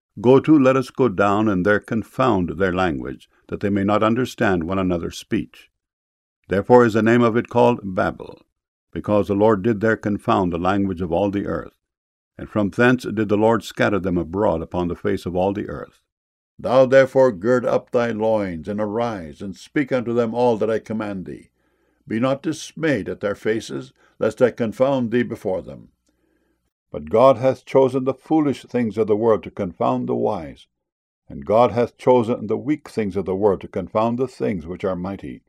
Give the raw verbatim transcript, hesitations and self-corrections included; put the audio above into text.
Go to, let us go down, and there confound their language, that they may not understand one another's speech. Therefore is the name of it called Babel, because the Lord did there confound the language of all the earth. And from thence did the Lord scatter them abroad upon the face of all the earth. Thou therefore gird up thy loins, and arise, and speak unto them all that I command thee. Be not dismayed at their faces, lest I confound thee before them. But God hath chosen the foolish things of the world to confound the wise, and God hath chosen the weak things of the world to confound the things which are mighty,